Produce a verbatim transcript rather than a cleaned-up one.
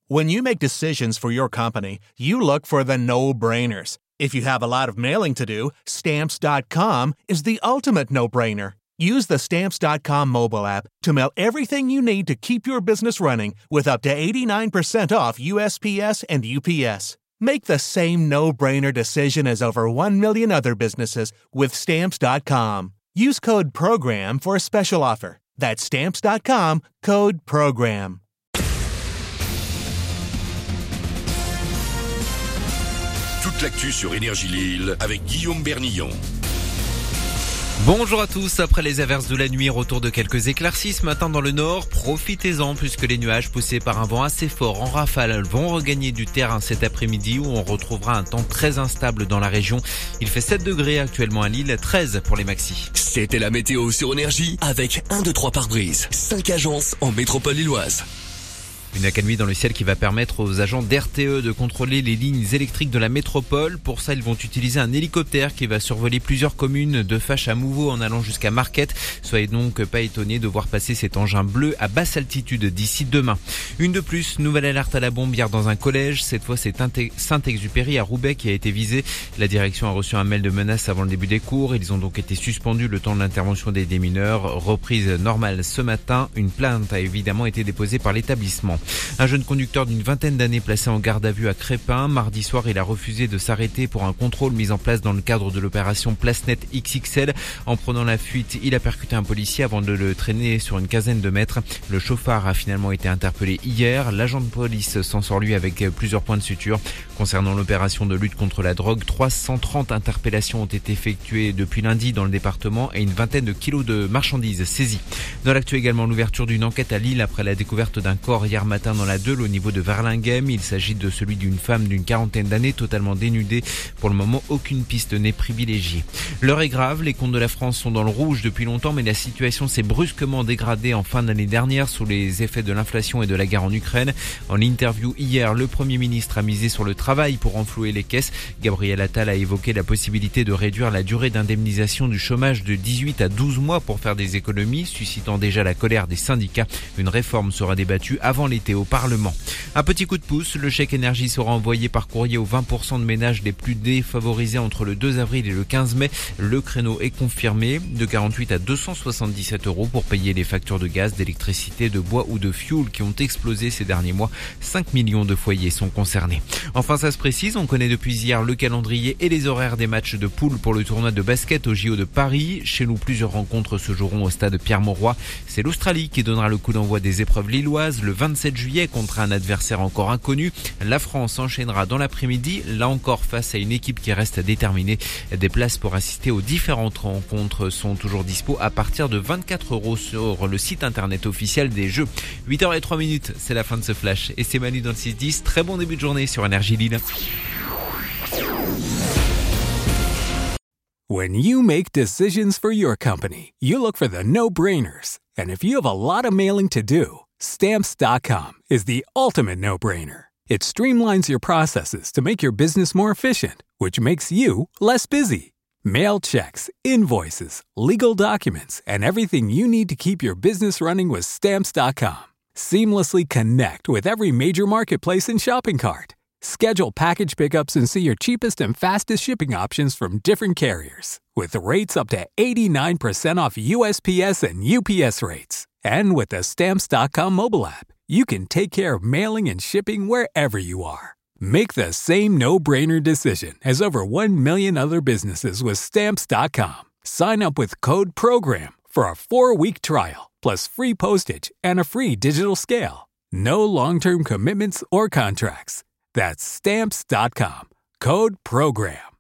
When you make decisions for your company, you look for the no-brainers. If you have a lot of mailing to do, Stamps dot com is the ultimate no-brainer. Use the Stamps dot com mobile app to mail everything you need to keep your business running with up to eighty-nine percent off U S P S and U P S. Make the same no-brainer decision as over one million other businesses with Stamps dot com. Use code PROGRAM for a special offer. That's Stamps dot com, code PROGRAM. Toute l'actu sur Énergie Lille avec Guillaume Bernillon. Bonjour à tous, après les averses de la nuit, retour de quelques éclaircies ce matin dans le nord. Profitez-en puisque les nuages poussés par un vent assez fort en rafale vont regagner du terrain cet après-midi où on retrouvera un temps très instable dans la région. Il fait sept degrés actuellement à Lille, treize pour les maxis. C'était la météo sur Énergie avec un, deux, trois pare-brise. cinq agences en métropole lilloise. Une accalmie dans le ciel qui va permettre aux agents d'R T E de contrôler les lignes électriques de la métropole. Pour ça, ils vont utiliser un hélicoptère qui va survoler plusieurs communes de Fache à Mouveau en allant jusqu'à Marquette. Soyez donc pas étonnés de voir passer cet engin bleu à basse altitude d'ici demain. Une de plus, nouvelle alerte à la bombe hier dans un collège. Cette fois, c'est Saint-Exupéry à Roubaix qui a été visé. La direction a reçu un mail de menace avant le début des cours. Ils ont donc été suspendus le temps de l'intervention des démineurs. Reprise normale ce matin. Une plainte a évidemment été déposée par l'établissement. Un jeune conducteur d'une vingtaine d'années placé en garde à vue à Crespin. Mardi soir, il a refusé de s'arrêter pour un contrôle mis en place dans le cadre de l'opération Place Net X X L. En prenant la fuite, il a percuté un policier avant de le traîner sur une quinzaine de mètres. Le chauffard a finalement été interpellé hier. L'agent de police s'en sort lui avec plusieurs points de suture. Concernant l'opération de lutte contre la drogue, trois cent trente interpellations ont été effectuées depuis lundi dans le département et une vingtaine de kilos de marchandises saisies. Dans l'actu également, l'ouverture d'une enquête à Lille après la découverte d'un corps hier matin dans la Deule au niveau de Verlinghem. Il s'agit de celui d'une femme d'une quarantaine d'années totalement dénudée. Pour le moment, aucune piste n'est privilégiée. L'heure est grave, les comptes de la France sont dans le rouge depuis longtemps, mais la situation s'est brusquement dégradée en fin d'année dernière sous les effets de l'inflation et de la guerre en Ukraine. En interview hier, le Premier ministre a misé sur le travail pour renflouer les caisses. Gabriel Attal a évoqué la possibilité de réduire la durée d'indemnisation du chômage de dix-huit à douze mois pour faire des économies, suscitant déjà la colère des syndicats. Une réforme sera débattue avant l'été au Parlement. Un petit coup de pouce, le chèque énergie sera envoyé par courrier aux vingt pour cent de ménages les plus défavorisés entre le deux avril et le quinze mai. Le créneau est confirmé de quarante-huit à deux cent soixante-dix-sept euros pour payer les factures de gaz, d'électricité, de bois ou de fioul qui ont explosé ces derniers mois. cinq millions de foyers sont concernés. Enfin, ça se précise, on connaît depuis hier le calendrier et les horaires des matchs de poule pour le tournoi de basket au J O de Paris. Chez nous, plusieurs rencontres se joueront au stade Pierre-Mauroy. C'est l'Australie qui donnera le coup d'envoi des épreuves lilloises le vingt-sept juillet contre un adversaire encore inconnu. La France enchaînera dans l'après-midi, là encore face à une équipe qui reste déterminée. Des places pour assister aux différentes rencontres sont toujours dispo à partir de vingt-quatre euros sur le site internet officiel des Jeux. huit heures zéro trois minutes, c'est la fin de ce flash. Et c'est Manu dans le six dix. Très bon début de journée sur Énergie Lille. When you make decisions for your company, you look for the no-brainers. And if you have a lot of mailing to do, Stamps dot com is the ultimate no-brainer. It streamlines your processes to make your business more efficient, which makes you less busy. Mail checks, invoices, legal documents, and everything you need to keep your business running with Stamps dot com. Seamlessly connect with every major marketplace and shopping cart. Schedule package pickups and see your cheapest and fastest shipping options from different carriers. With rates up to eighty-nine percent off U S P S and U P S rates. And with the Stamps dot com mobile app, you can take care of mailing and shipping wherever you are. Make the same no-brainer decision as over one million other businesses with Stamps dot com. Sign up with code PROGRAM for a four-week trial, plus free postage and a free digital scale. No long-term commitments or contracts. That's Stamps dot com. Code PROGRAM.